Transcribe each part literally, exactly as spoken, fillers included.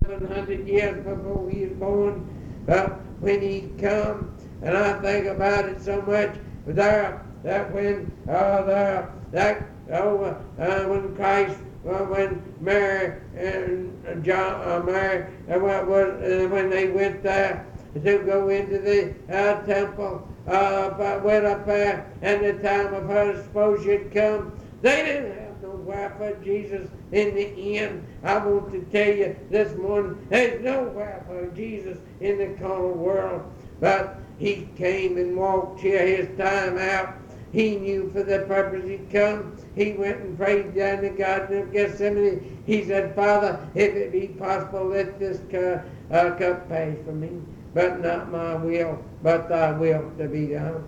seven hundred years before he was born, but when he come, and I think about it so much, there, that when, uh, there, that, oh, uh, when Christ, well, when Mary and John, uh, Mary, uh, what was, uh, when they went there to go into the uh, temple, uh, went up there, and the time of her expulsion come, they didn't have nowhere for Jesus in the end. I want to tell you this morning, there's nowhere for Jesus in the carnal world, but he came and walked here his time out. He knew for the purpose he'd come. He went and prayed down the Garden of Gethsemane. He said, Father, if it be possible, let this cup, uh, cup pass from me. But not my will, but thy will to be done.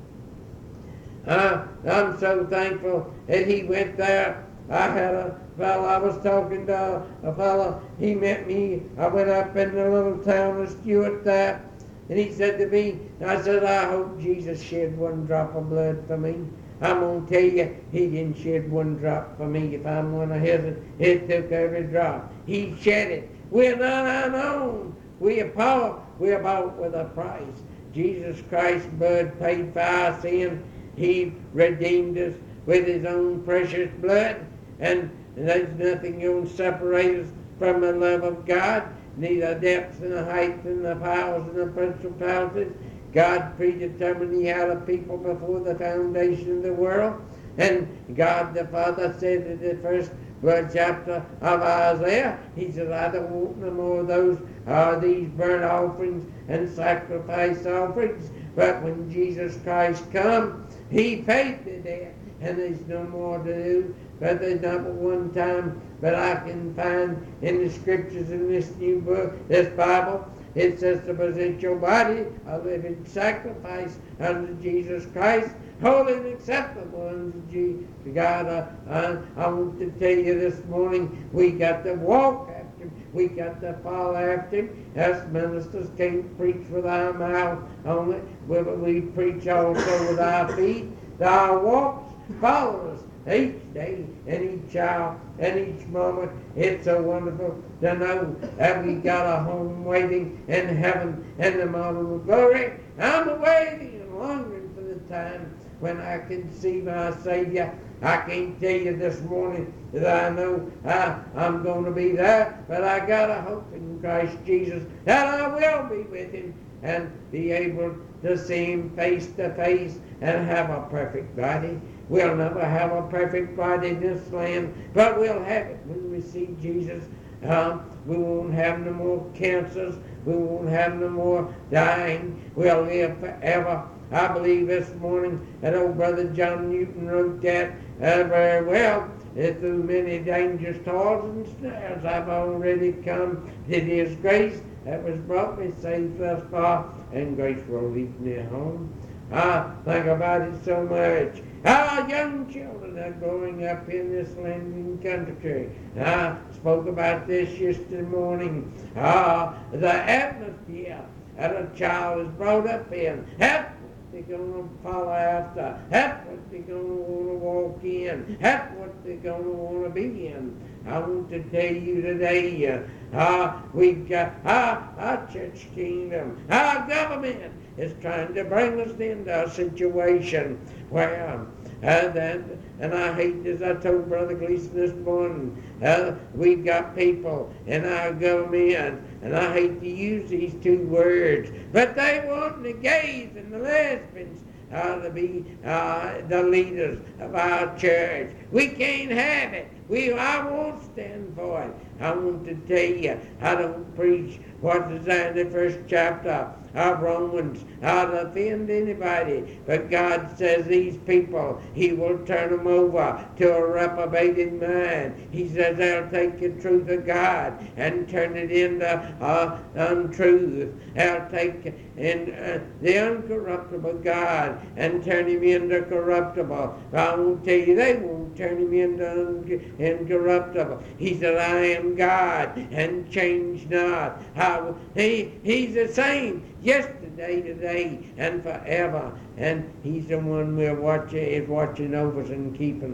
Uh, I'm so thankful that he went there. I had a fellow, I was talking to a fellow, he met me. I went up in the little town of Stewart there, and he said to me, I said, I hope Jesus shed one drop of blood for me. I'm going to tell you, he didn't shed one drop for me. If I'm one of his, it took every drop. He shed it. We're not our own. We are bought, we are bought with a price. Jesus Christ's blood paid for our sins. He redeemed us with his own precious blood. And there's nothing going to separate us from the love of God. Neither depths and the heights and the powers and the principalities. God predetermined he had a people before the foundation of the world. And God the Father said in the first word chapter of Isaiah, he said, I don't want no more of those, uh, these burnt offerings and sacrifice offerings. But when Jesus Christ come, he paid the debt, and there's no more to do. But there's not one time that I can find in the scriptures in this new book, this Bible, it says to present your body a living sacrifice unto Jesus Christ, holy and acceptable unto God. Uh, uh, I want to tell you this morning, we got to walk after him. We got to follow after him. Us ministers can't preach with our mouth only, but we preach also with our feet. Our walks follow us each day and each hour and each moment. It's so wonderful to know that we got a home waiting in heaven and the model of glory. I'm waiting and longing for the time when I can see my Savior. I can't tell you this morning that I know I, I'm going to be there, but I got a hope in Christ Jesus that I will be with him and be able to see him face to face and have a perfect body. We'll never have a perfect body in this land, but we'll have it when we see Jesus. Um, we won't have no more cancers. We won't have no more dying. We'll live forever. I believe this morning that old brother John Newton wrote that uh, very well. That through many dangers, toils, and snares I've already come to his grace that was brought me safe thus far, and grace will lead me home. I think about it so much. Our young children are growing up in this land and country. I spoke about this yesterday morning. Ah, the atmosphere that a child is brought up in. That's what they're going to follow after. That's what they're going to want to walk in. That's what they're going to want to be in. I want to tell you today, uh, uh, we've got our, our church kingdom, our government is trying to bring us into a situation where, um, and, and, and I hate this, I told Brother Gleason this morning, uh, we've got people in our government, and I hate to use these two words, but they want the gays and the lesbians uh, to be uh, the leaders of our church. We can't have it. We, I won't stand for it. I want to tell you, I don't preach what is in the first chapter of Romans, how to offend anybody. But God says these people, he will turn them over to a reprobated mind. He says they'll take the truth of God and turn it into uh, untruth. They'll take in, uh, the uncorruptible God and turn him into corruptible. I won't tell you, they won't turn him into un- incorruptible. He said, I am God and change not. How, he, he's the same yesterday, today, and forever. And he's the one we're watching, is watching over us and keeping us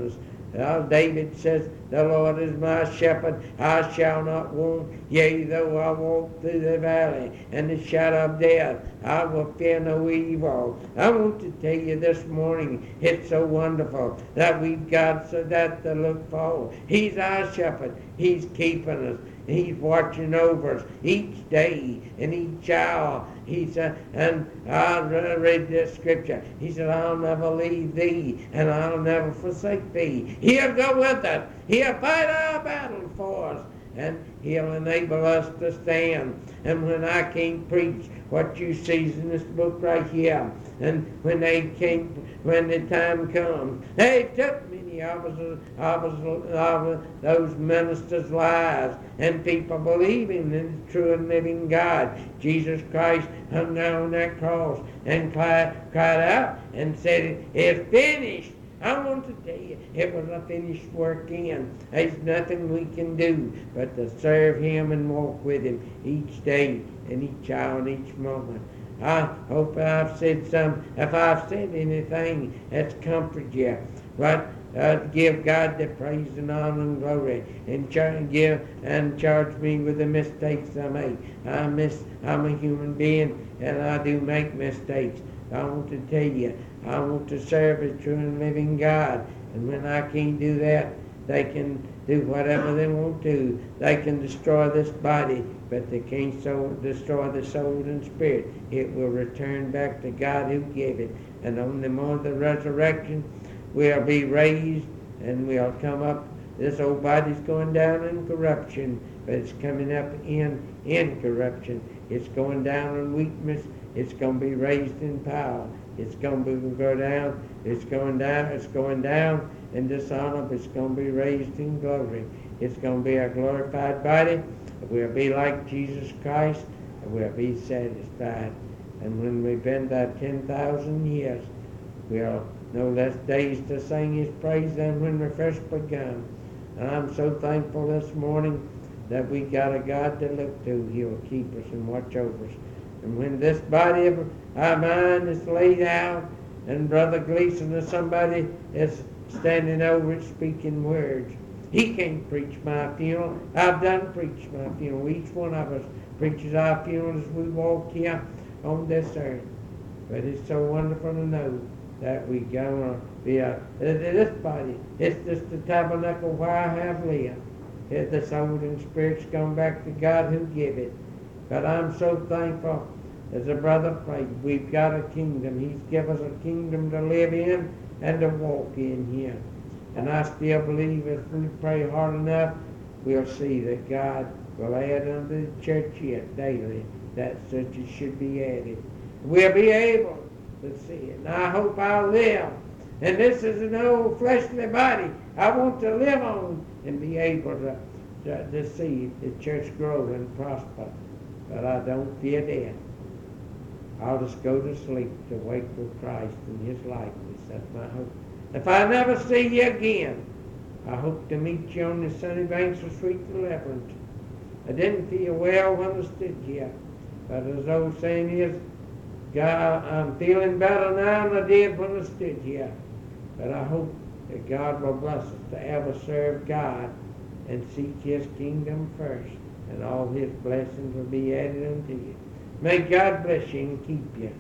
Uh, David says, the Lord is my shepherd, I shall not want. Yea, though I walk through the valley and the shadow of death, I will fear no evil. I want to tell you this morning, it's so wonderful that we've got so that to look forward. He's our shepherd. He's keeping us. He's watching over us each day and each hour. He said, and I read this scripture. He said, I'll never leave thee and I'll never forsake thee. He'll go with us. He'll fight our battle for us. And he'll enable us to stand. And when I can't preach what you see in this book right here, and when they came, when the time comes, they took many of us, of us, of those ministers' lives, and people believing in the true and living God. Jesus Christ hung there on that cross and cried, cried out and said, it's finished. I want to tell you, it was a finished work in. There's nothing we can do but to serve him and walk with him each day and each hour and each moment. I hope I've said some, if I've said anything that's comforted you, but uh, give God the praise and honor and glory, and char- give and charge me with the mistakes I make. I miss, I'm a human being, and I do make mistakes. I want to tell you, I want to serve a true and living God. And when I can't do that, they can do whatever they want to. They can destroy this body, but they can't so destroy the soul and spirit. It will return back to God who gave it. And on the morning of the resurrection, we'll be raised and we'll come up. This old body's going down in corruption, but it's coming up in incorruption. It's going down in weakness. It's going to be raised in power. It's going to go down. It's going down. It's going down in dishonor, but it's going to be raised in glory. It's going to be a glorified body. We'll be like Jesus Christ, and we'll be satisfied. And when we've been there ten thousand years, we'll no less days to sing his praise than when we first begun. And I'm so thankful this morning that we got a God to look to. He'll keep us and watch over us. And when this body of our mind is laid out, and Brother Gleason or somebody is standing over it speaking words, he can't preach my funeral. I've done preach my funeral. Each one of us preaches our funeral as we walk here on this earth. But it's so wonderful to know that we're going to be a, this body, it's just the tabernacle where I have lived. The soul and spirit's gone back to God who gave it. But I'm so thankful, as a brother prayed, we've got a kingdom. He's given us a kingdom to live in and to walk in here. And I still believe if we pray hard enough, we'll see that God will add unto the church yet daily that such as should be added. We'll be able to see it. And I hope I'll live. And this is an old fleshly body I want to live on and be able to, to, to see the church grow and prosper. But I don't fear death. I'll just go to sleep to wake with Christ in his likeness. That's my hope. If I never see you again, I hope to meet you on the sunny banks of sweet deliverance. I didn't feel well when I stood here, but as the old saying is, God, I'm feeling better now than I did when I stood here. But I hope that God will bless us to ever serve God and seek his kingdom first, and all his blessings will be added unto you. May God bless you and keep you.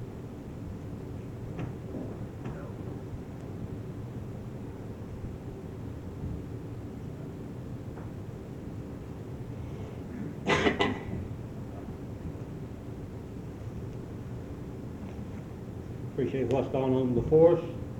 Appreciate what's gone on before us.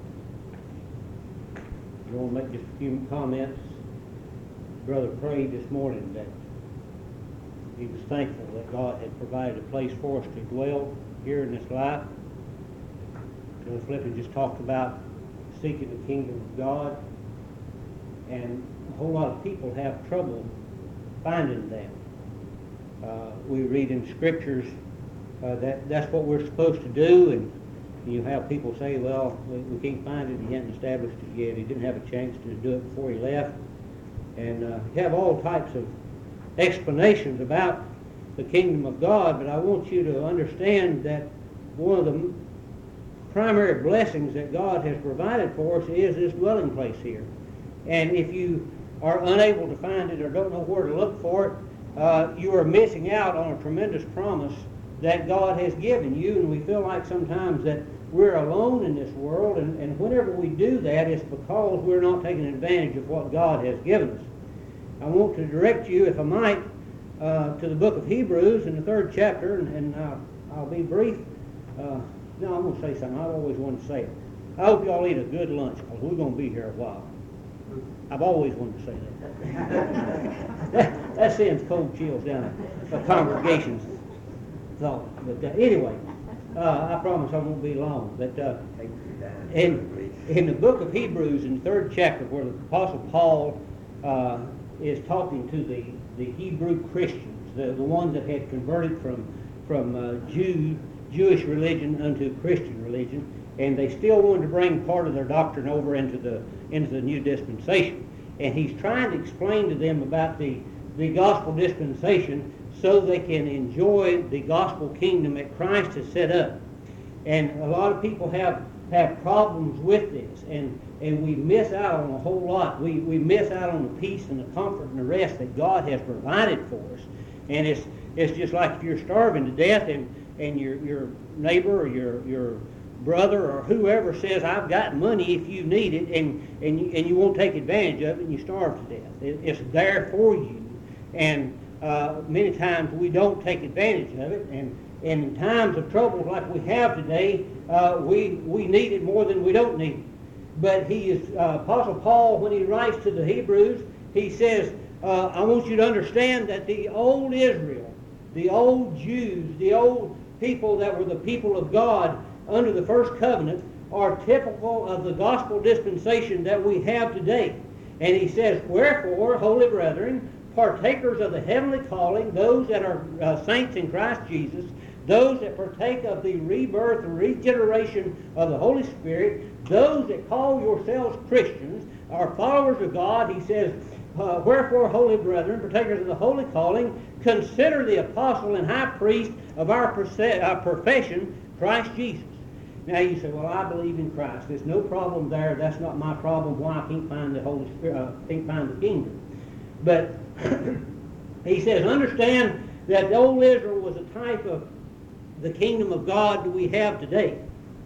I want to make just a few comments. Brother prayed this morning that he was thankful that God had provided a place for us to dwell here in this life. Brother Flippin just talked about seeking the kingdom of God, and a whole lot of people have trouble finding that. Uh, we read in scriptures uh, that that's what we're supposed to do, and you have people say, well, we, we can't find it, he hasn't established it yet, he didn't have a chance to do it before he left. And uh, you have all types of explanations about the kingdom of God, but I want you to understand that one of the primary blessings that God has provided for us is this dwelling place here. And if you are unable to find it or don't know where to look for it, uh, you are missing out on a tremendous promise that God has given you. And we feel like sometimes that we're alone in this world, and, and whenever we do that, it's because we're not taking advantage of what God has given us. I want to direct you, if I might, uh, to the book of Hebrews in the third chapter, and, and uh, I'll be brief. Uh, no, I'm going to say something. I've always wanted to say it. I hope you all eat a good lunch, because we're going to be here a while. I've always wanted to say that. that, that sends cold chills down a congregation's thought. But uh, anyway, uh, I promise I won't be long. But uh, in, in the book of Hebrews, in the third chapter, where the Apostle Paul uh, is talking to the, the Hebrew Christians, the, the ones that had converted from, from uh, Jew, Jewish religion unto Christian religion, and they still wanted to bring part of their doctrine over into the into the new dispensation. And he's trying to explain to them about the, the gospel dispensation so they can enjoy the gospel kingdom that Christ has set up. And a lot of people have, have problems with this, and, and we miss out on a whole lot. We, we miss out on the peace and the comfort and the rest that God has provided for us. And it's it's just like if you're starving to death and, and your your neighbor or your your brother or whoever says, I've got money if you need it, and and you, and you won't take advantage of it, and you starve to death. It, it's there for you. And uh, many times we don't take advantage of it, and, and in times of troubles like we have today, uh, we, we need it more than we don't need it. But he is, uh, Apostle Paul, when he writes to the Hebrews, he says, uh, I want you to understand that the old Israel, the old Jews, the old people that were the people of God under the first covenant are typical of the gospel dispensation that we have today. And he says, wherefore, holy brethren, partakers of the heavenly calling, those that are uh, saints in Christ Jesus, those that partake of the rebirth and regeneration of the Holy Spirit, those that call yourselves Christians, are followers of God, he says, uh, wherefore, holy brethren, partakers of the holy calling, consider the apostle and high priest of our, perse- our profession, Christ Jesus. Now you say, well, I believe in Christ. There's no problem there. That's not my problem. Why I can't find the Holy Spirit, uh, can't find the kingdom. But he says, understand that the old Israel was a type of the kingdom of God that we have today.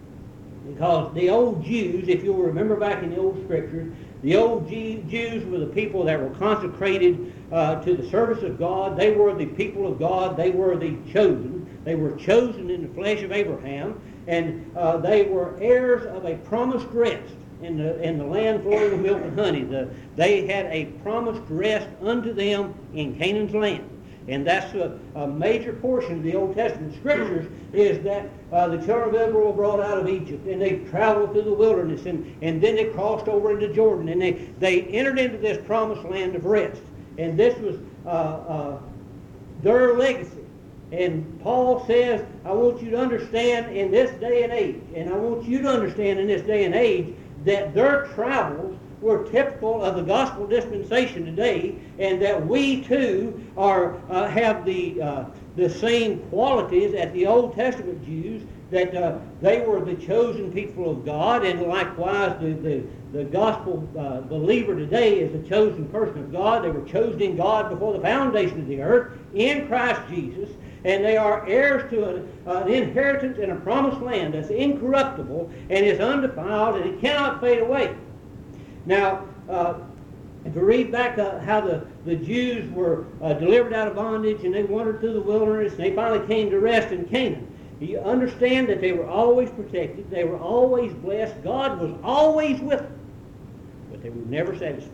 Because the old Jews, if you'll remember back in the old scriptures, the old G- Jews were the people that were consecrated uh, to the service of God. They were the people of God. They were the chosen. They were chosen in the flesh of Abraham. And uh, they were heirs of a promised rest in the in the land flowing with milk and honey. The, they had a promised rest unto them in Canaan's land. And that's a, a major portion of the Old Testament scriptures, is that uh, the children of Israel were brought out of Egypt, and they traveled through the wilderness, and, and then they crossed over into Jordan, and they, they entered into this promised land of rest. And this was uh, uh, their legacy. And Paul says, I want you to understand in this day and age, and I want you to understand in this day and age, that their travels were typical of the gospel dispensation today, and that we too are uh, have the uh, the same qualities as the Old Testament Jews, that uh, they were the chosen people of God, and likewise the, the, the gospel uh, believer today is the chosen person of God. They were chosen in God before the foundation of the earth in Christ Jesus, and they are heirs to an, uh, an inheritance in a promised land that's incorruptible and is undefiled, and it cannot fade away. Now, uh, if you read back uh, how the, the Jews were uh, delivered out of bondage, and they wandered through the wilderness, and they finally came to rest in Canaan, you understand that they were always protected, they were always blessed, God was always with them, but they were never satisfied.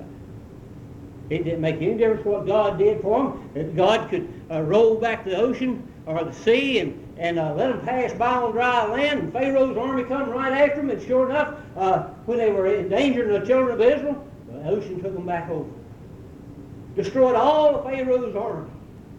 It didn't make any difference what God did for them. If God could uh, roll back the ocean or the sea and, and uh, let them pass by on dry land, and Pharaoh's army come right after them, and sure enough, uh, when they were endangering the children of Israel, the ocean took them back over. Destroyed all of Pharaoh's army.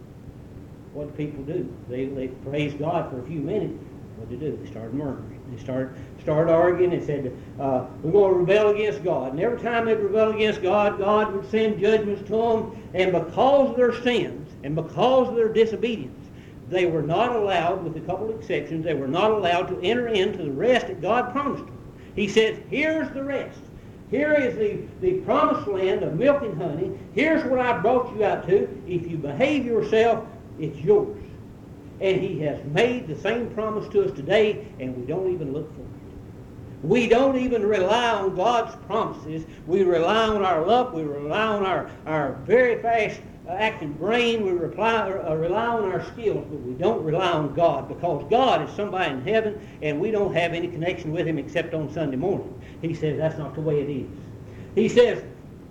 What did people do? They, they praised God for a few minutes. What did they do? They started murmuring. They started, started arguing and said, uh, we're going to rebel against God. And every time they rebelled against God, God would send judgments to them. And because of their sins and because of their disobedience, they were not allowed, with a couple of exceptions, they were not allowed to enter into the rest that God promised them. He said, here's the rest. Here is the, the promised land of milk and honey. Here's what I brought you out to. If you behave yourself, it's yours. And he has made the same promise to us today, and we don't even look for it. We don't even rely on God's promises. We rely on our luck. We rely on our, our very fast uh, acting brain. We rely, uh, rely on our skills, but we don't rely on God, because God is somebody in heaven, and we don't have any connection with him except on Sunday morning. He says that's not the way it is. He says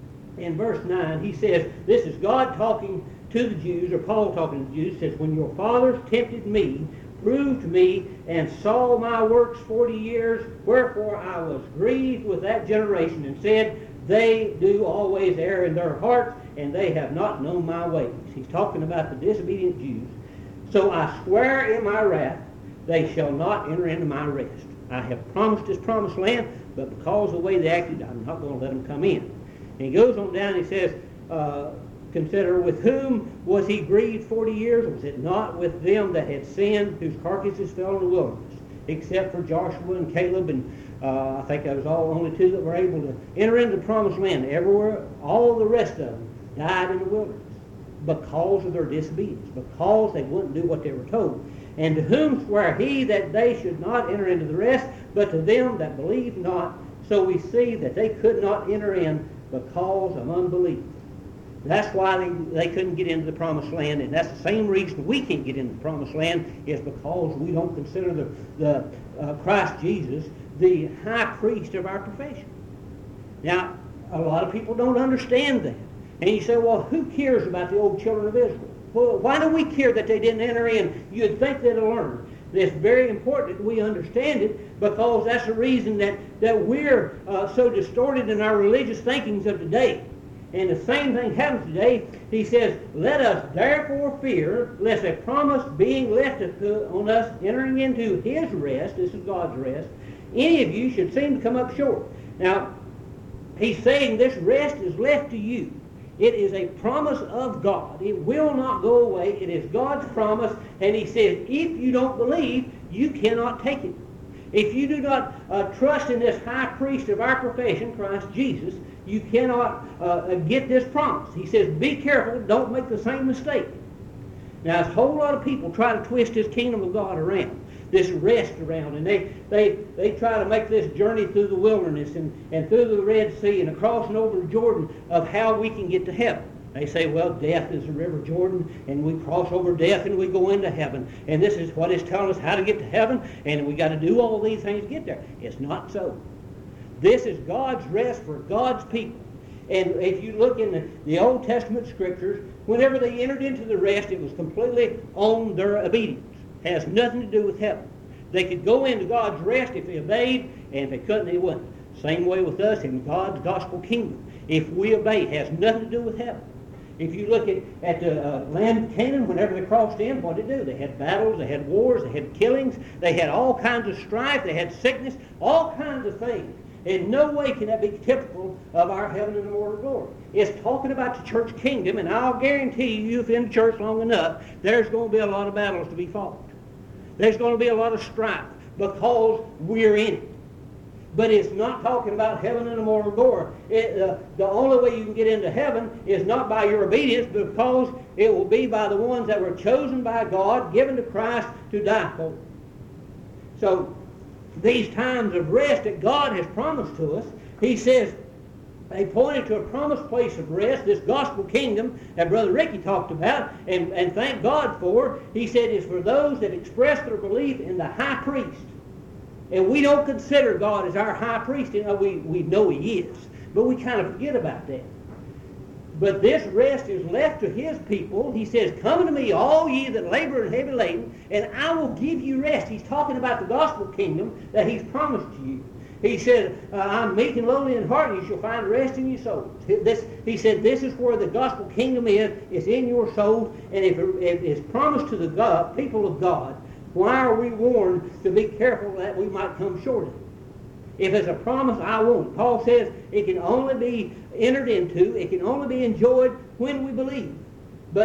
in verse nine, he says, this is God talking to the Jews, or Paul talking to the Jews, says, when your fathers tempted me, proved me, and saw my works forty years, wherefore I was grieved with that generation, and said, they do always err in their hearts, and they have not known my ways. He's talking about the disobedient Jews. So I swear in my wrath, they shall not enter into my rest. I have promised this promised land, but because of the way they acted, I'm not going to let them come in. And he goes on down and he says, uh, consider, with whom was he grieved forty years? Was it not with them that had sinned, whose carcasses fell in the wilderness, except for Joshua and Caleb, and uh, I think that was all only two that were able to enter into the promised land. Everywhere, all the rest of them died in the wilderness because of their disobedience, because they wouldn't do what they were told. And to whom sware he that they should not enter into the rest, but to them that believed not? So we see that they could not enter in because of unbelief. That's why they, they couldn't get into the promised land, and that's the same reason we can't get into the promised land, is because we don't consider the, the uh, Christ Jesus the high priest of our profession. Now, a lot of people don't understand that. And you say, well, who cares about the old children of Israel? Well, why do we care that they didn't enter in? You'd think they'd learn. It's very important that we understand it, because that's the reason that, that we're uh, so distorted in our religious thinkings of today. And the same thing happens today. He says, let us therefore fear, lest a promise being left on us entering into his rest, this is God's rest, any of you should seem to come up short. Now, he's saying this rest is left to you. It is a promise of God. It will not go away. It is God's promise. And he says, if you don't believe, you cannot take it. If you do not uh, trust in this high priest of our profession, Christ Jesus, you cannot uh, get this promise. He says, be careful, don't make the same mistake. Now, a whole lot of people try to twist this kingdom of God around, this rest around, and they, they, they try to make this journey through the wilderness and, and through the Red Sea and across and over Jordan of how we can get to heaven. They say, well, death is the river Jordan, and we cross over death and we go into heaven. And this is what it's telling us how to get to heaven, and we got to do all these things to get there. It's not so. This is God's rest for God's people. And if you look in the, the Old Testament scriptures, whenever they entered into the rest, it was completely on their obedience. It has nothing to do with heaven. They could go into God's rest if they obeyed, and if they couldn't, they wouldn't. Same way with us in God's gospel kingdom. If we obey, it has nothing to do with heaven. If you look at, at the uh, land of Canaan, whenever they crossed in, what did they do? They had battles, they had wars, they had killings, they had all kinds of strife, they had sickness, all kinds of things. In no way can that be typical of our heaven and immortal glory. It's talking about the church kingdom, and I'll guarantee you, if you're in the church long enough, there's going to be a lot of battles to be fought. There's going to be a lot of strife because we're in it. But it's not talking about heaven and immortal glory. It, uh, the only way you can get into heaven is not by your obedience, because it will be by the ones that were chosen by God, given to Christ to die for. So these times of rest that God has promised to us, he says, they pointed to a promised place of rest, this gospel kingdom that Brother Ricky talked about, and, and thank God for. He said it's for those that express their belief in the high priest. And we don't consider God as our high priest. You know, we, we know he is, but we kind of forget about that. But this rest is left to his people. He says, come unto me, all ye that labor and heavy laden, and I will give you rest. He's talking about the gospel kingdom that he's promised to you. He said, uh, I'm meek and lowly in heart, and you shall find rest in your souls. This, he said, this is where the gospel kingdom is. It's in your souls, and if, it, if it's promised to the God, people of God, why are we warned to be careful that we might come short of it? If it's a promise, I won't. Paul says it can only be entered into, it can only be enjoyed when we believe. But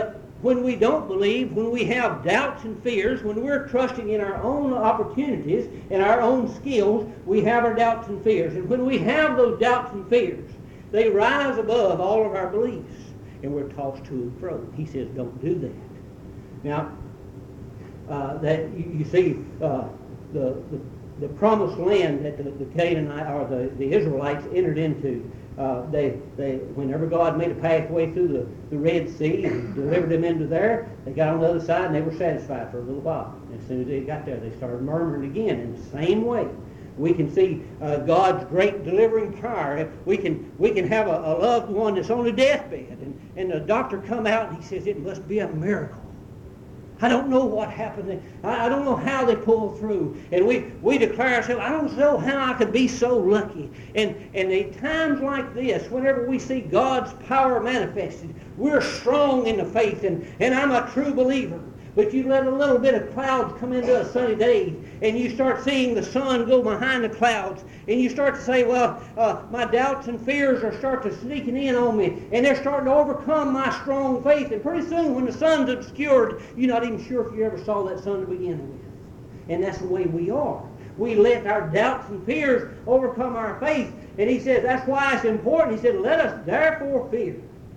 when we don't believe, when we have doubts and fears, when we're trusting in our own opportunities and our own skills, we have our doubts and fears. And when we have those doubts and fears, they rise above all of our beliefs, and we're tossed to and fro. He says, don't do that. Now, uh, that you, you see uh, the, the the promised land that the, the Canaanite or the, the Israelites entered into. Uh, they, they, whenever God made a pathway through the, the Red Sea and delivered them into there, they got on the other side and they were satisfied for a little while. And as soon as they got there, they started murmuring again in the same way. We can see uh, God's great delivering power. We can we can have a, a loved one that's on a deathbed, and, and the doctor come out and he says, it must be a miracle. I don't know what happened. I, I don't know how they pulled through. And we, we declare ourselves, I don't know how I could be so lucky. And, and at times like this, whenever we see God's power manifested, we're strong in the faith, and, and I'm a true believer. But you let a little bit of clouds come into a sunny day, and you start seeing the sun go behind the clouds, and you start to say, well, uh, my doubts and fears are start to sneaking in on me, and they're starting to overcome my strong faith. And pretty soon, when the sun's obscured, you're not even sure if you ever saw that sun to begin with. And that's the way we are. We let our doubts and fears overcome our faith. And he says that's why it's important. He said, let us therefore fear.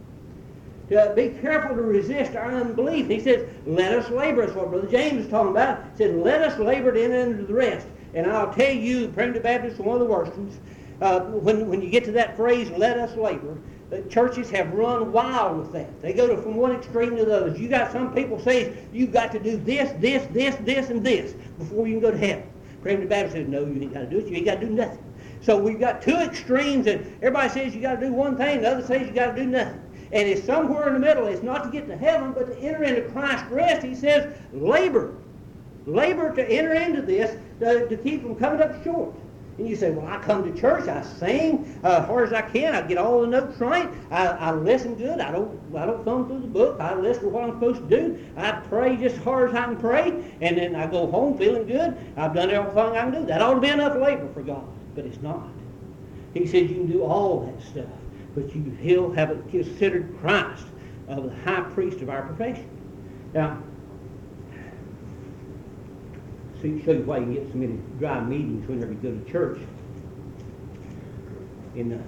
To be careful to resist our unbelief. He says, let us labor. That's what Brother James is talking about. He said, let us labor to enter into the rest. And I'll tell you, Primitive Baptists are one of the worst ones. Uh, when, when you get to that phrase, let us labor, the churches have run wild with that. They go to, from one extreme to the other. You got some people say, you've got to do this, this, this, this, and this before you can go to heaven. Primitive Baptist says, no, you ain't got to do it. You ain't got to do nothing. So we've got two extremes, and everybody says you got to do one thing, the other says you got to do nothing. And it's somewhere in the middle. It's not to get to heaven, but to enter into Christ's rest. He says, labor. Labor to enter into this, to, to keep from coming up short. And you say, well, I come to church, I sing uh, as hard as I can, I get all the notes right, I, I listen good, I don't I don't thumb through the book, I listen to what I'm supposed to do, I pray just as hard as I can pray, and then I go home feeling good, I've done everything I can do. That ought to be enough labor for God, but it's not. He says you can do all that stuff, but you he'll have it considered Christ of uh, the high priest of our profession. Now, so you show you why you get so many dry meetings whenever you go to church. In the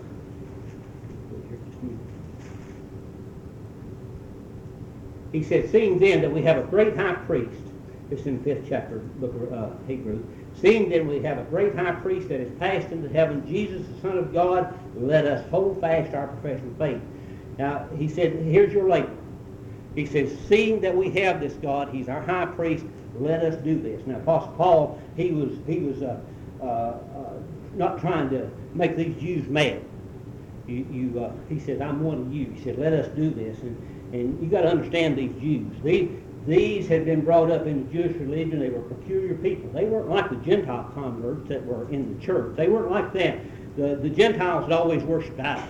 he said, seeing then that we have a great high priest, this is in the fifth chapter, book of uh, Hebrews. Seeing then we have a great high priest that is passed into heaven, Jesus the Son of God, let us hold fast our profession of faith. Now, he said, here's your labor. He says, seeing that we have this God, he's our high priest, let us do this. Now, Apostle Paul, he was he was uh, uh, uh, not trying to make these Jews mad. You, you uh, he said, I'm one of you. He said, let us do this. And, and you got to understand these Jews. These, these had been brought up in the Jewish religion. They were peculiar people. They weren't like the Gentile converts that were in the church. They weren't like that. The, the Gentiles had always worshipped idols.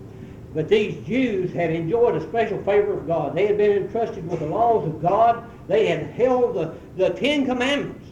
But these Jews had enjoyed a special favor of God. They had been entrusted with the laws of God. They had held the, the Ten Commandments.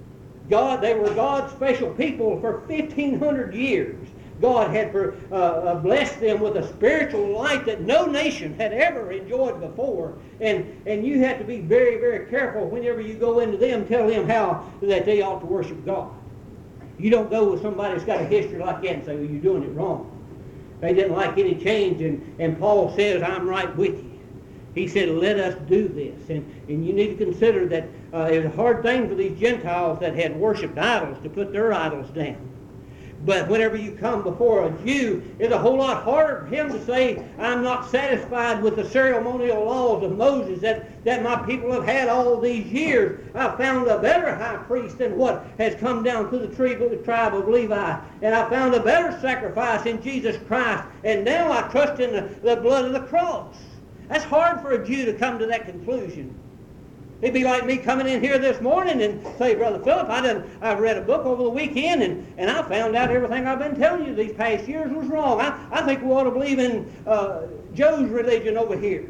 God, they were God's special people for fifteen hundred years. God had for, uh, uh, blessed them with a spiritual light that no nation had ever enjoyed before. And, and you have to be very, very careful whenever you go into them, tell them how that they ought to worship God. You don't go with somebody that's got a history like that and say, well, you're doing it wrong. They didn't like any change, and, and Paul says, I'm right with you. He said, let us do this. And, and you need to consider that uh, it was a hard thing for these Gentiles that had worshipped idols to put their idols down. But whenever you come before a Jew, it's a whole lot harder for him to say, I'm not satisfied with the ceremonial laws of Moses that, that my people have had all these years. I found a better high priest than what has come down to the tribe of Levi. And I found a better sacrifice in Jesus Christ. And now I trust in the, the blood of the cross. That's hard for a Jew to come to that conclusion. It'd be like me coming in here this morning and say, Brother Philip, I done, I've read a book over the weekend, and, and I found out everything I've been telling you these past years was wrong. I, I think we ought to believe in uh, Joe's religion over here.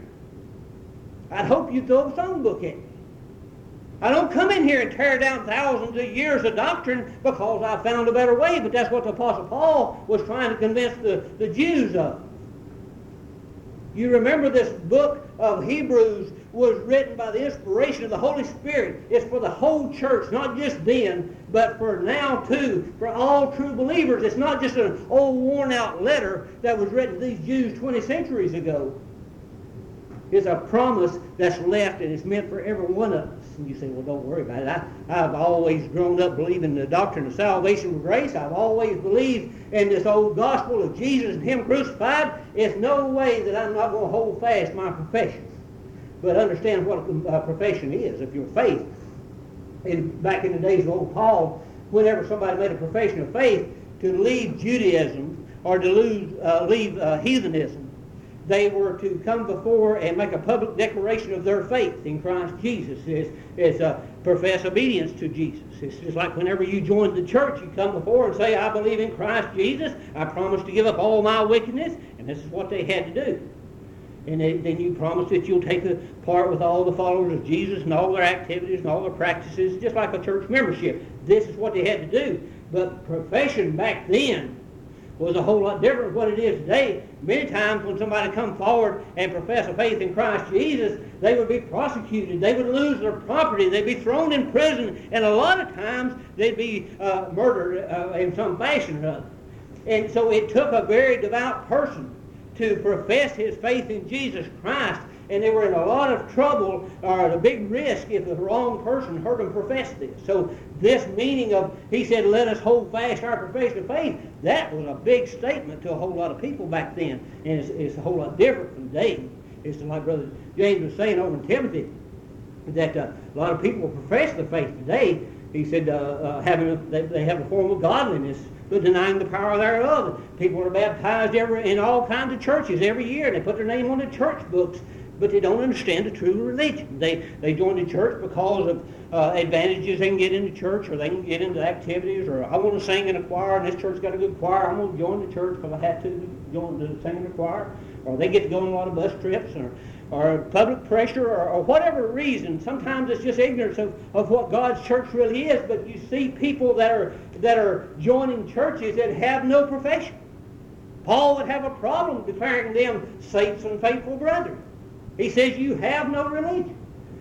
I'd hope you'd throw a songbook at me. I don't come in here and tear down thousands of years of doctrine because I found a better way, but that's what the Apostle Paul was trying to convince the, the Jews of. You remember this book of Hebrews was written by the inspiration of the Holy Spirit. It's for the whole church, not just then, but for now too, for all true believers. It's not just an old worn-out letter that was written to these Jews twenty centuries ago. It's a promise that's left, and it's meant for every one of us. And you say, well, don't worry about it. I, I've always grown up believing the doctrine of salvation and grace. I've always believed in this old gospel of Jesus and Him crucified. It's no way that I'm not going to hold fast my profession. But understand what a profession is of your faith. And back in the days of old Paul, whenever somebody made a profession of faith to leave Judaism or to lose, uh, leave uh, heathenism, they were to come before and make a public declaration of their faith in Christ Jesus. It's, it's uh, profess obedience to Jesus. It's just like whenever you join the church, you come before and say, I believe in Christ Jesus. I promise to give up all my wickedness. And this is what they had to do. And they, then you promise that you'll take a part with all the followers of Jesus and all their activities and all their practices, just like a church membership. This is what they had to do. But profession back then was a whole lot different than what it is today. Many times when somebody come forward and profess a faith in Christ Jesus, they would be prosecuted. They would lose their property. They'd be thrown in prison. And a lot of times they'd be uh, murdered uh, in some fashion or other. And so it took a very devout person to profess his faith in Jesus Christ. And they were in a lot of trouble or a big risk if the wrong person heard them profess this. So this meaning of, he said, let us hold fast our profession of faith, that was a big statement to a whole lot of people back then. And it's, it's a whole lot different from today. It's like Brother James was saying over in Timothy, that uh, a lot of people profess the faith today. He said uh, uh, having a, they, they have a form of godliness, but denying the power thereof. People are baptized every, in all kinds of churches every year. They put their name on the church books, but they don't understand the true religion. They they join the church because of uh, advantages they can get into church, or they can get into activities, or I want to sing in a choir, and this church's got a good choir. I'm going to join the church because I had to join to sing in the choir. Or they get to go on a lot of bus trips, or or public pressure, or, or whatever reason. Sometimes it's just ignorance of, of what God's church really is. But you see people that are that are joining churches that have no profession. Paul would have a problem declaring them saints and faithful brethren. He says you have no religion.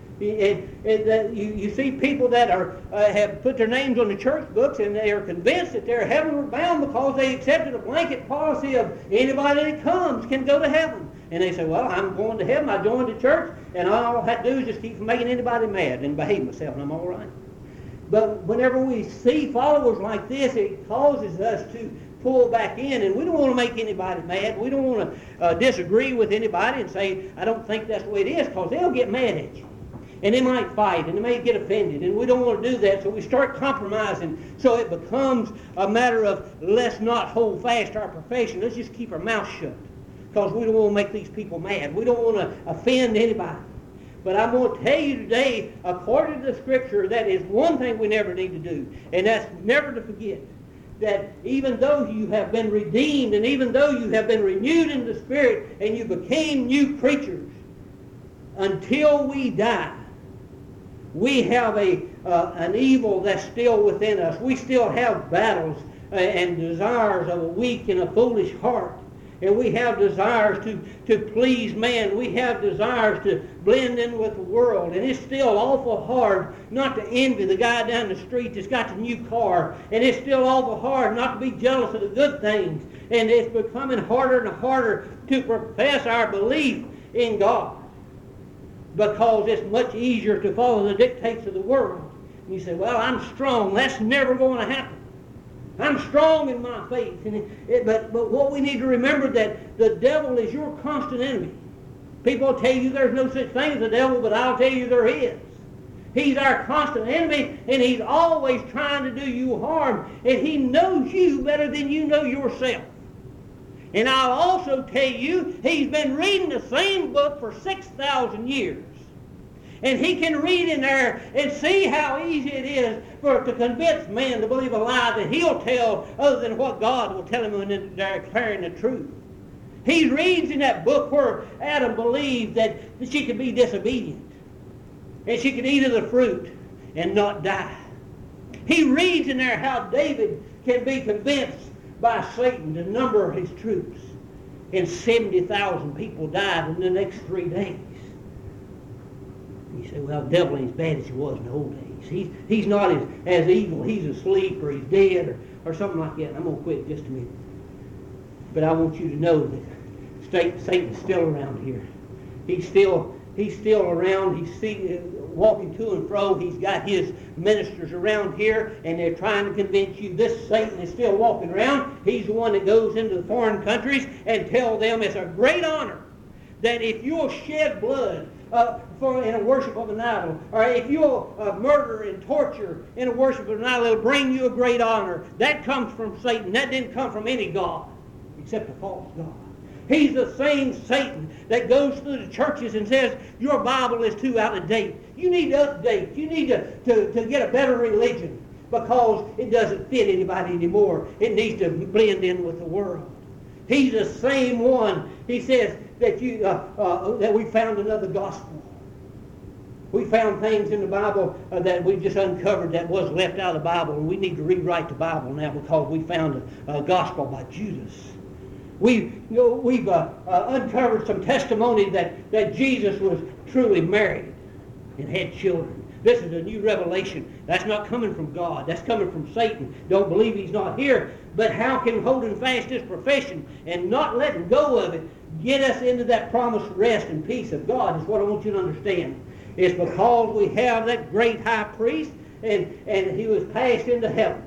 It, it, it, you, you see people that are uh, have put their names on the church books, and they are convinced that they're heavenward bound because they accepted a blanket policy of anybody that comes can go to heaven. And they say, well, I'm going to heaven. I joined the church, and all I have to do is just keep from making anybody mad and behave myself, and I'm all right. But whenever we see followers like this, it causes us to pull back in, and we don't want to make anybody mad. We don't want to uh, disagree with anybody and say, I don't think that's the way it is, because they'll get mad at you. And they might fight, and they may get offended, and we don't want to do that, so we start compromising. So it becomes a matter of, let's not hold fast our profession. Let's just keep our mouth shut, because we don't want to make these people mad. We don't want to offend anybody. But I'm going to tell you today, according to the Scripture, that is one thing we never need to do, and that's never to forget that even though you have been redeemed, and even though you have been renewed in the Spirit, and you became new creatures, until we die, we have a uh, an evil that's still within us. We still have battles uh, and desires of a weak and a foolish heart. And we have desires to, to please man. We have desires to blend in with the world. And it's still awful hard not to envy the guy down the street that's got the new car. And it's still awful hard not to be jealous of the good things. And it's becoming harder and harder to profess our belief in God, because it's much easier to follow the dictates of the world. And you say, well, I'm strong. That's never going to happen. I'm strong in my faith. And it, it, but, but what we need to remember, that the devil is your constant enemy. People tell you there's no such thing as a devil, but I'll tell you there is. He's our constant enemy, and he's always trying to do you harm. And he knows you better than you know yourself. And I'll also tell you, he's been reading the same book for six thousand years. And he can read in there and see how easy it is for to convince man to believe a lie that he'll tell other than what God will tell him when they're declaring the truth. He reads in that book where Adam believed that she could be disobedient, and she could eat of the fruit and not die. He reads in there how David can be convinced by Satan to number his troops. and seventy thousand people died in the next three days. You say, well, the devil ain't as bad as he was in the old days. He's, he's not as, as evil. He's asleep or he's dead or, or something like that. And I'm going to quit in just a minute. But I want you to know that Satan's still around here. He's still, he's still around. He's see, walking to and fro. He's got his ministers around here, and they're trying to convince you this Satan is still walking around. He's the one that goes into the foreign countries and tell them it's a great honor that if you'll shed blood uh, for in a worship of an idol, or if you'll uh, murder and torture in a worship of an idol, it'll bring you a great honor. That comes from Satan. That didn't come from any god except a false god. He's the same Satan that goes through the churches and says, your Bible is too out of date. You need to update. You need to, to, to get a better religion because it doesn't fit anybody anymore. It needs to blend in with the world. He's the same one. He says that, you, uh, uh, that we found another gospel. We found things in the Bible uh, that we just uncovered that was left out of the Bible, and we need to rewrite the Bible now because we found a, a gospel by Judas. We've, you know, we've uh, uh, uncovered some testimony that, that Jesus was truly married and had children. This is a new revelation. That's not coming from God. That's coming from Satan. Don't believe he's not here. But how can holding fast this profession and not letting go of it get us into that promised rest and peace of God is what I want you to understand. It's because we have that great high priest and, and he was passed into heaven.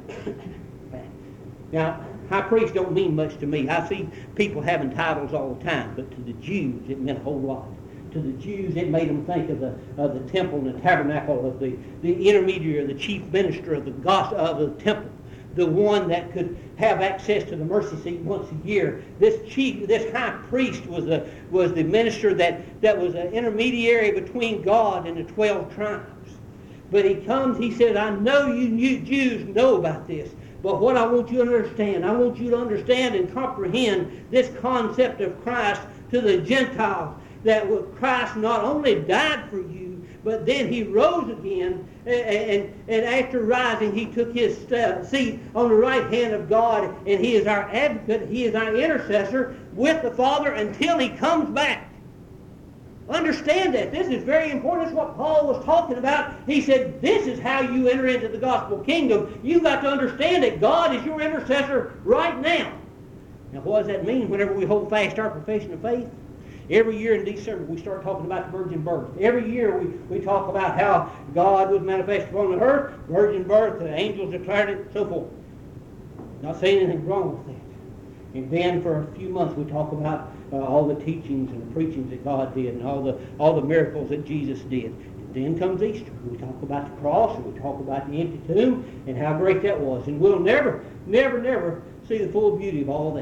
Now, high priest don't mean much to me. I see people having titles all the time, but to the Jews it meant a whole lot. To the Jews it made them think of the of the temple and the tabernacle, of the, the intermediary, the chief minister of the gospel, of the temple, the one that could have access to the mercy seat once a year. This chief, this high priest was the was the minister that, that was an intermediary between God and the twelve tribes. But he comes, he says, I know you, you Jews know about this. But what I want you to understand, I want you to understand and comprehend this concept of Christ to the Gentiles, that Christ not only died for you, but then he rose again, and, and, and after rising, he took his seat on the right hand of God, and he is our advocate, he is our intercessor with the Father until he comes back. Understand that. This is very important. This is what Paul was talking about. He said, this is how you enter into the gospel kingdom. You've got to understand that God is your intercessor right now. Now, what does that mean whenever we hold fast our profession of faith? Every year in December, we start talking about the virgin birth. Every year, we, we talk about how God was manifested upon the earth, virgin birth, the angels declared it, so forth. Not saying anything wrong with that. And then for a few months, we talk about uh, all the teachings and the preachings that God did and all the all the miracles that Jesus did. And then comes Easter. We talk about the cross and we talk about the empty tomb and how great that was. And we'll never, never, never see the full beauty of all that.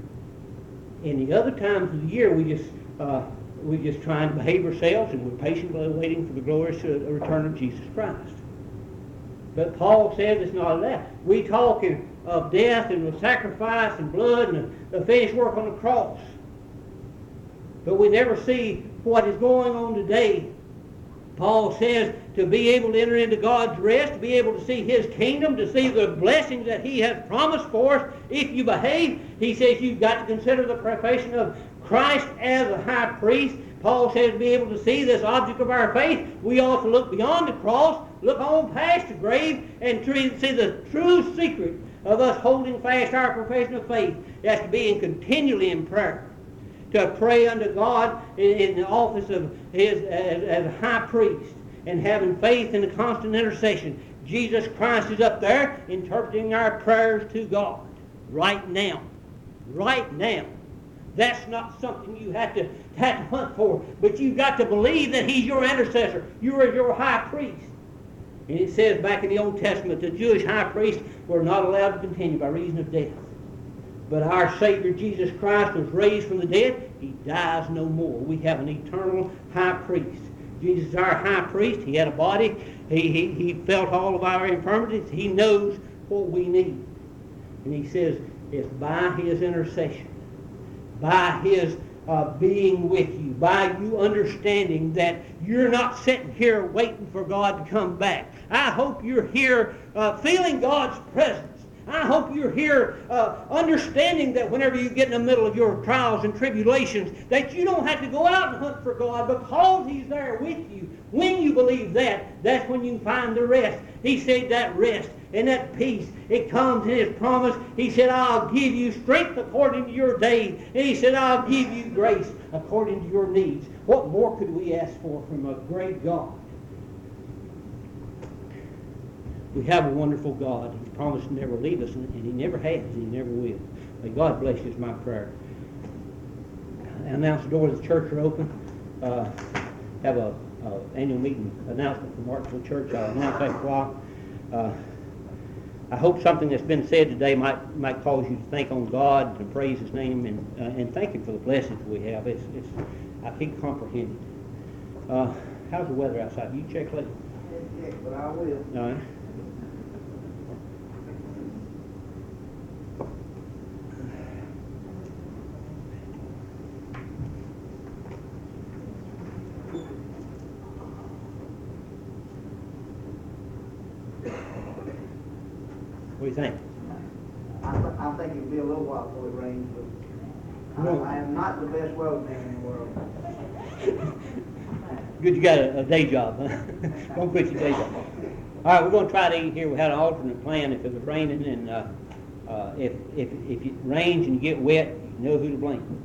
In the other times of the year, we just uh, we just try and behave ourselves, and we're patiently waiting for the glorious return of Jesus Christ. But Paul says it's not that. We talk in, of death and the sacrifice and blood and the, the finished work on the cross. But we never see what is going on today. Paul says to be able to enter into God's rest, to be able to see his kingdom, to see the blessings that he has promised for us if you behave. He says you've got to consider the profession of Christ as a high priest. Paul says to be able to see this object of our faith, we ought to look beyond the cross, look on past the grave, and see the true secret of us holding fast our profession of faith. That's to be in continually in prayer. To pray unto God in, in the office of his as, as a high priest, and having faith in the constant intercession. Jesus Christ is up there interpreting our prayers to God right now. Right now. That's not something you have to, have to hunt for, but you've got to believe that he's your intercessor. You are your high priest. And it says back in the Old Testament, the Jewish high priests were not allowed to continue by reason of death. But our Savior Jesus Christ was raised from the dead. He dies no more. We have an eternal high priest. Jesus is our high priest. He had a body. He, he, he felt all of our infirmities. He knows what we need. And he says it's by his intercession, by his uh, being with you, by you understanding that you're not sitting here waiting for God to come back. I hope you're here uh, feeling God's presence. I hope you're here uh, understanding that whenever you get in the middle of your trials and tribulations, that you don't have to go out and hunt for God because He's there with you. When you believe that, that's when you find the rest. He said that rest and that peace, it comes in His promise. He said, I'll give you strength according to your days. And He said, I'll give you grace according to your needs. What more could we ask for from a great God? We have a wonderful God. He's promised to never leave us, and He never has, and He never will. May God bless you is my prayer. I announce the doors of the church are open. Uh, have a uh, annual meeting announcement from Martinsville Church. I'll announce that for a while. Uh, I hope something that's been said today might might cause you to think on God and praise His name and uh, and thank Him for the blessings we have. It's it's I can't comprehend it. Uh, how's the weather outside? You check later. Yes, but I will. All right. What do you think? I, th- I think it'll be a little while before it rains, but No. I, I am not the best roadman in the world. Good you got a, a day job, huh? Don't quit your day job. All right, we're going to try to eat here. We had an alternate plan. If it was raining and uh, uh, if, if, if it rains and you get wet, you know who to blame.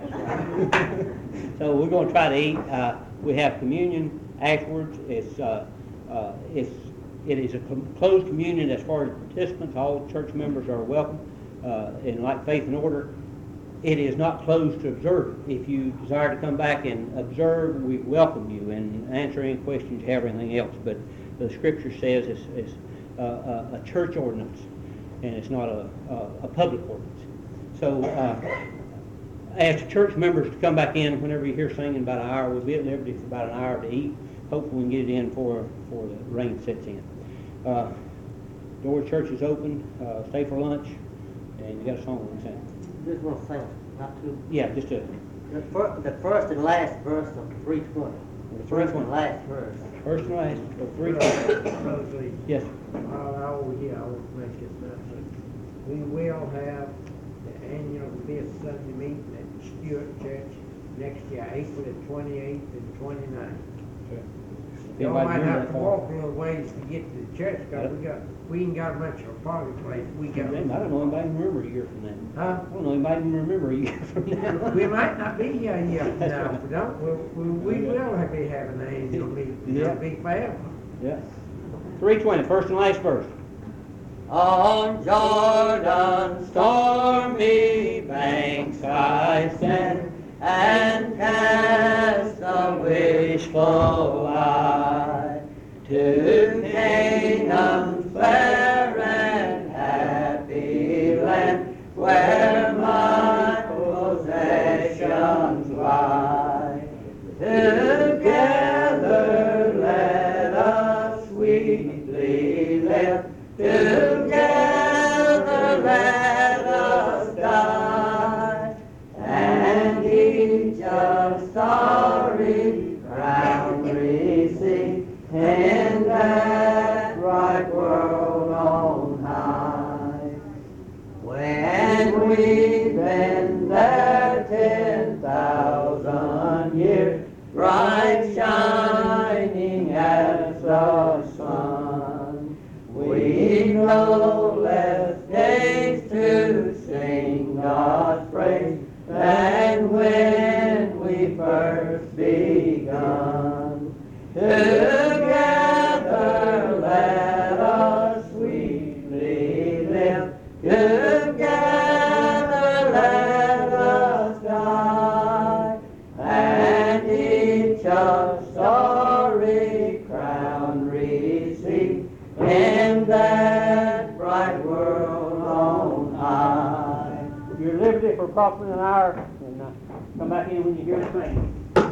So we're going to try to eat. Uh, we have communion afterwards. It's, uh, uh, it's It is a com- closed communion as far as participants. All church members are welcome. Uh, and like Faith and Order, it is not closed to observe. If you desire to come back and observe, we welcome you and answer any questions you have or anything else. But the Scripture says it's, it's uh, a, a church ordinance, and it's not a, a, a public ordinance. So uh, I ask the church members to come back in whenever you hear singing about an hour. We'll be at liberty for about an hour to eat. Hopefully we can get it in before, before the rain sets in. Uh, door of church is open. Uh, stay for lunch. And you got a song we can sing. Just want to say, not too. Yeah, just a... The, fir- the first and last verse of three twenty. The first and last verse. First and last of three. Brother Lee, Yes. while I over here, I want to make this announcement. We will have the annual fifth Sunday meeting at Stewart Church next year, April the twenty-eighth and twenty-ninth. Y'all might have to walk a little ways to get to the church, because we got, we ain't got much of a parking place. We I got. don't know anybody can remember a year from now. Huh? I don't know anybody can remember a year from now. We might not be here a year from now, if we don't, we'll, we, we will have be having an annual meeting. Yeah. It'll be forever. Yeah. three twenty, first and last verse. On Jordan's stormy banks I stand and cast a wishful eye to Canaan's fair and happy land, where my possessions lie. Together let us sweetly live, together let us die, and each a starry crown receive in that bright world on high. When we've been there ten thousand years, bright shining as the sun, we've no less days to sing God's praise than when we first begun. Together let us sweetly live, together let us die, and each a starry crown receive in that bright world on high. Your liberty for approximately an hour, and uh, come back in when you hear the singing.